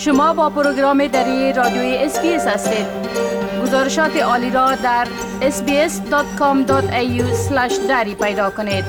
شما با پروگرام دری رادیوی اسپیس هستید. گزارشات عالی را در sbs.com.au/dari پیدا کنید.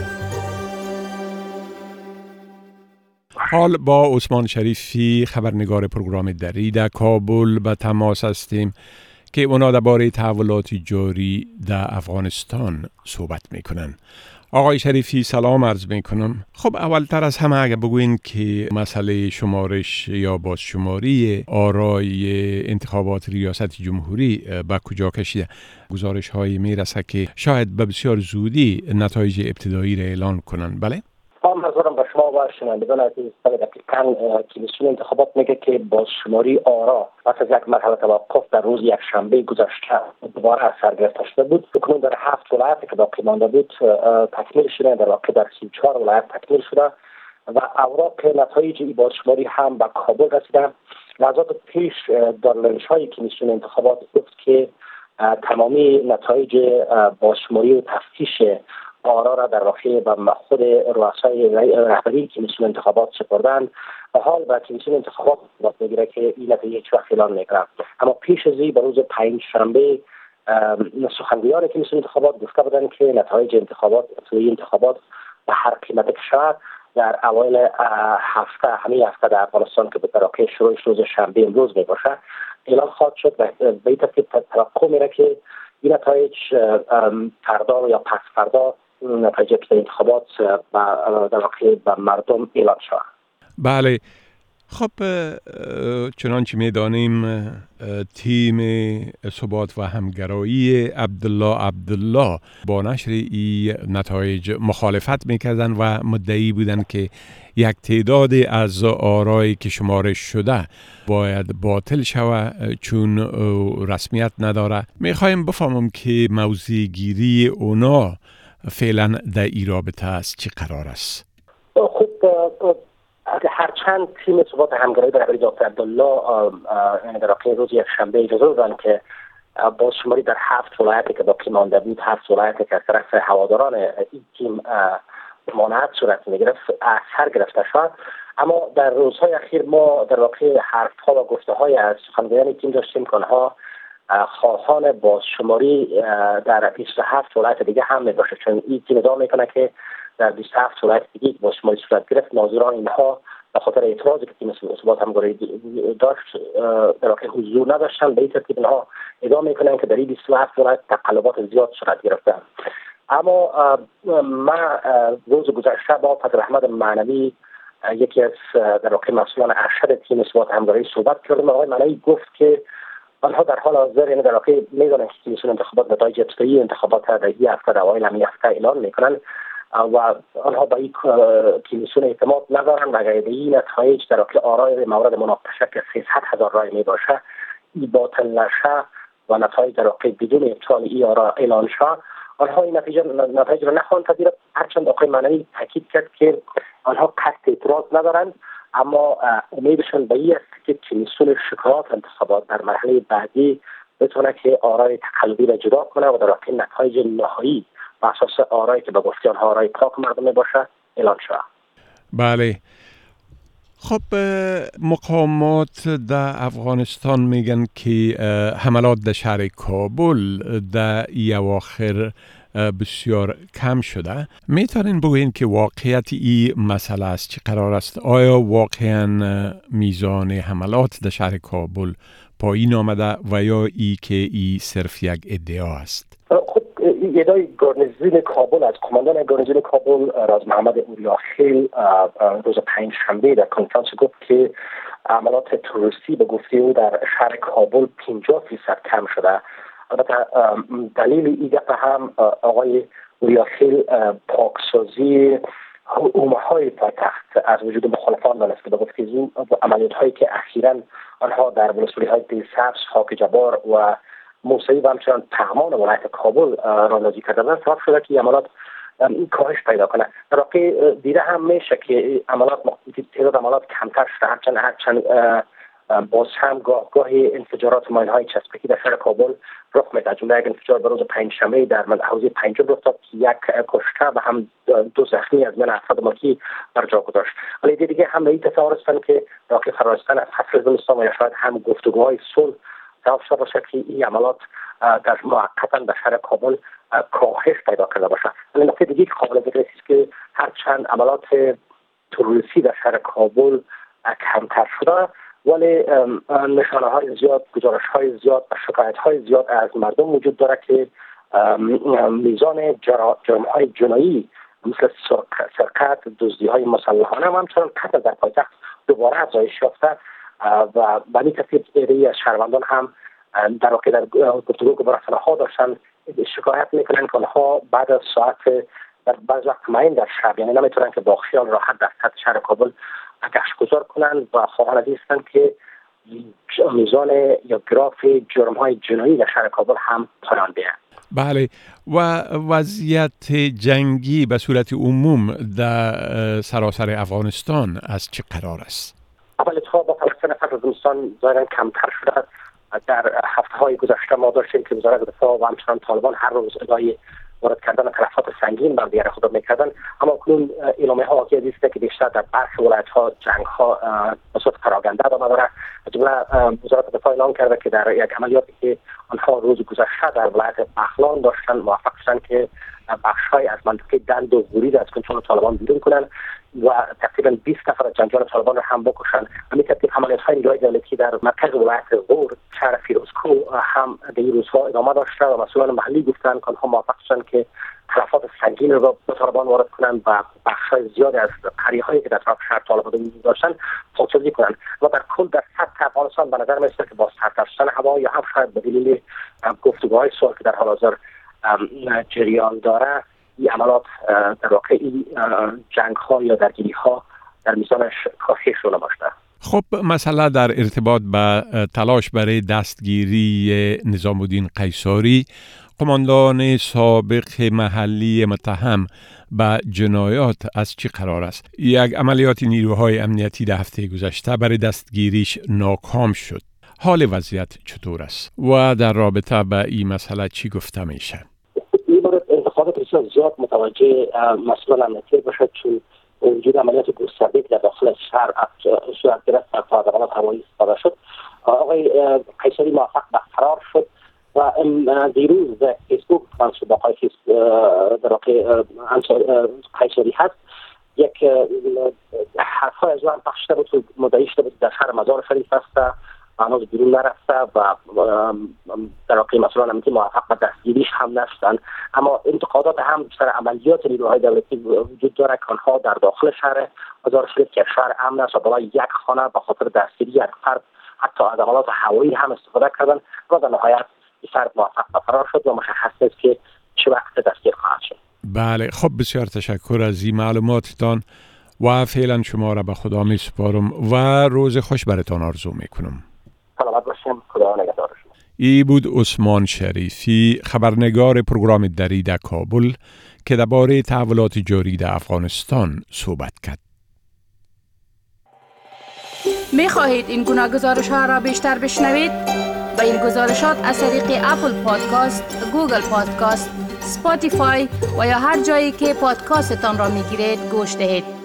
حال با عثمان شریفی خبرنگار پروگرام دری در کابل به تماس هستیم که اونا درباره تحولات جاری در افغانستان صحبت میکنن. آقای شریفی سلام عرض میکنم. خب اولتر از همه اگه بگوین که مسئله شمارش یا بازشماری آرای انتخابات ریاست جمهوری به کجا کشیده؟ گزارش های میرسه که شاید به بسیار زودی نتایج ابتدایی را اعلان کنن. بله؟ منظورم به شما و شنوندگان عزیز دقیقاً کمیسیون انتخابات میگه که بازشماری آرا پس از یک مرحله توقف در روز یکشنبه گذشته دوباره از سر گرفته شده بود. اکنون در 7 ولایت که باقی مانده بود تکمیل شده، در واقع در 34 ولایت تکمیل شده و اوراق نتایج این بازشماری هم به کابل رسیده. لحظات پیش در لنش‌های کمیسیون انتخابات گفت که تمامی نتایج بازشماری و تفتیش آرا را در واقع به خود رؤسای رهبری کمیسیون انتخابات سپردن و حال به کمیسیون انتخابات میگیره که این نتایج هیچ وقت اعلان نکرد. اما پیش از این به روز پنجشنبه سخنگویان کمیسیون انتخابات گفته بودند که نتایج انتخابات به هر قیمت که شود در اوایل همین هفته در افغانستان که به واقع شروعش روز شنبه امروز می باشه اعلان خواهد شد و به این ترتیب توقع میره که این نتایج فردا یا پس فردا نتایج انتخابات در واقع به مردم اعلان شود. بله. خب چنانچه میدانیم تیم ثبات و همگرایی عبدالله با نشر این نتایج مخالفت میکردن و مدعی بودن که یک تعداد از آرایی که شمارش شده باید باطل شود چون رسمیت نداره. میخوایم بفهمم که موضوع گیری اونا فعلا در این رابطه است چی قرار است؟ خب هرچند تیم ثبات همگرایی در رهبری دکتر عبدالله در واقع روز یکشنبه اجازه دادن که بازشماری در 7 ولایتی که باقی مانده بود، 7 ولایتی که از طرف هواداران این تیم ممانعت صورت میگرفت اثر گرفته شد، اما در روزهای اخیر ما در واقع حرفها و گفته‌های از سخنگویان تیم داشتیم که آنها خواهان بازشماری در 27 ولایت دیگه هم میباشه، چون این تیم ادعا میکنه که در 27 ولایت دیگه بازشماری صورت گرفت، ناظران اینها به خاطر اعتراضی که تیم ثبات همگرایی داشت در واقع حضور نداشتن. به این ترتیب اینها ادعا میکنن که در این 27 ولایت تقلبات زیاد صورت گرفته. اما من روز گذشته با پدر احمد معنوی یکی از در واقع مسئولان ارشد تیم ثبات همگرایی صحبت کردم. آقای معنوی گفت که آنها در حال حاضر یعنی در واقع میدونن که کمیسیون انتخابات نتایج ابتدایی انتخابات در این هفته در اوایل همین هفته اعلان میکنن و آنها با این کمیسیون اعتماد ندارن و اگر این نتایج در واقع آرای مورد مناقشه که 300,000 رای می باشه این باطل نشه و نتایج در واقع بدون ابطال این آرا اعلان شه، آنها این نتایج را نخواهند پذیرفت. هرچند آقای معنوی تاکید کرد که آنها قصد اعتراض ندارند، اما امیدشان به این است که کمیسیون شکایات انتخابات در مرحله بعدی بتونه که آرای تقلبی را جدا کنه و در واقع نتایج نهایی بر اساس آرایی که به گفته آنها آرای پاک مردم باشه اعلان شود. بله. خب مقامات در افغانستان میگن که حملات در شهر کابل در این اواخر بسیار کم شده. میتونین بگوین که واقعیت این مسئله است چه قرار است؟ آیا واقعا میزان حملات در شهر کابل پایین آمده و یا ای که ای صرف یک ادعا است؟ خب ادعای گارنیزون کابل از کماندان گارنیزون کابل راز محمد اوریاخیل روز پنجشنبه در کنفرانس گفت که عملات تروریستی به گفته او در شهر کابل 50% کم شده. البته دلیل این گپ هم آقای اوریاخیل پاکسازی حومه‌های پایتخت از وجود مخالفان دانست که به گفته او عملیات‌هایی که اخیراً آنها در ولسوالی‌های دیرسبز، خاک جبار و موسوی و همچنان پغمان ولایت کابل راه‌اندازی کردن سبب شده که عملیات کاهش پیدا کنه. در واقع دیده هم میشه که تعداد عملیات کمتر شده، هرچند باز هم گاهی انفجارات ماین‌های چسبیکی در شهر کابل رخ می‌دهد. جمله یک انفجار به روز پنجشنبه در حوزه پنجم رخ داد که یک کشته و هم 2 زخمی از میان افراد ملکی بر جا گذاشت. ولی دیگه هم به این تصور هستند که داخل فرارستان از فصل زمستان و یا شاید هم گفتگوهای صلح سبب شده باشد که این عملات در موقتا در شهر کابل کاهش پیدا کرده باشد. ولی نکته دیگه که قابل ذکر است که هرچند عملات تروریستی در شهر کابل کمتر شده، ولی نشانه‌های زیاد، گزارش‌های زیاد و شکایت‌های زیاد از مردم وجود داره که میزان جرم‌های جنایی مثل سرقت، دزدی‌های مسلحانه و همچنین قتل در پایتخت دوباره افزایش یافته و به این ترتیب عده‌ای از شهروندان هم در واقع در گفتگو که با رسانه‌ها داشتن شکایت میکنن که آنها بعد از ساعت در بعض وقت معین در شب، یعنی نمیتونن که با خیال راحت در سطح شهر کابل گشتگذار کنند و خواهان از این هستند که میزان یا گراف جرم‌های جنایی در شهر کابل هم پایان بیاید. بله، و وضعیت جنگی به صورت عموم در سراسر افغانستان از چه قرار است؟ اول اتفاق با فلسطین فصل زمستان ظاهراً کمتر شده. در هفته‌های گذشته ما داشتیم که وزارت دفاع و همچنان طالبان هر روز ادعای وارد کردن تلفات سنگین بر دیگر خود می‌کردن، اما کنون اعلامیه‌ها حاکی است که بیشتر در برخی ولایت‌ها جنگ‌ها به صورت پراکنده ادامه دارد. جمله وزارت دفاع اعلام کرده که در یک عملیاتی که آنها روز گذشته در ولایت بغلان داشتن موفق شدند که بخش‌های از منطقه دند و ورید از کنترل طالبان بیرون کنند و تقریبا 20 نفر از جنگجویان طالبان را هم بکشند. همین ترتیب عملیات‌های نیروهای دولتی در مرکز ولایت غور، شهر فیروزکو هم در این روزها ادامه داشته و مسئولان محلی گفتند که آنها موفق شدند که تلفات سنگین را به طالبان وارد کنند و بخش‌های زیادی از قریه‌هایی که در اطراف شهر طالبان وجود داشتند پاکسازی کنند و در کل در سطح افغانستان به نظر می‌رسد که با سرد شدن هوا یا هم شاید به دلیل گفتگوهای صلح که در حال حاضر جریان داره، این عملات در واقع جنگ‌ها یا درگیری‌ها در میزانش کاهش رو نماشته. خب مثلا در ارتباط به تلاش برای دستگیری نظام الدین قیصری، قماندان سابق محلی متهم به جنایات از چه قرار است؟ یک عملیات نیروهای امنیتی در هفته گذشته برای دستگیریش ناکام شد. حال وضعیت چطور است و در رابطه به این مسئله چی گفته میشه؟ این باید انتخابات بسیار زیاد متوجه مسئولان امنیتی باشد، چون وجود عملیات گسترده که در داخل شهر صورت گرفت و فعالیت هوایی استفاده شد. آقای قیصری موفق به فرار شد و دیروز در فیسبوک منصوب آقای در واقع قیصری هست یک حرفای از او هم پخش شده بود که مدعی شده بود در شهر مزار شریف است، هنوز بیرون نرفته و در واقع مسئولان امنیتی موفق به دستگیریش هم نشدند. اما انتقادات هم سر عملیات نیروهای دولتی وجود دارد که آنها در داخل شهر مزار شریف که شهر امن است و بالای یک خانه به خاطر دستگیری یک فرد حتی از عملیات هوایی هم استفاده کردند و در نهایت این فرد موفق به فرار شد و مشخص نیست که چه وقت دستگیر خواهد شد. بله، خب بسیار تشکر از این معلوماتتان و فعلا شما را به خدا می سپارم و روز خوش براتان آرزو میکنم. سلامت باشیم، خدا نگهدار شما. ای بود عثمان شریفی، خبرنگار پروگرام دری در کابل که درباره تحولات جاری در افغانستان صحبت کرد. می خواهید این گناه گزارش‌ها را بیشتر بشنوید؟ با این گزارشات از طریق اپل پادکاست، گوگل پادکاست، اسپاتیفای و یا هر جایی که پادکاستتان را می گیرید گوش دهید.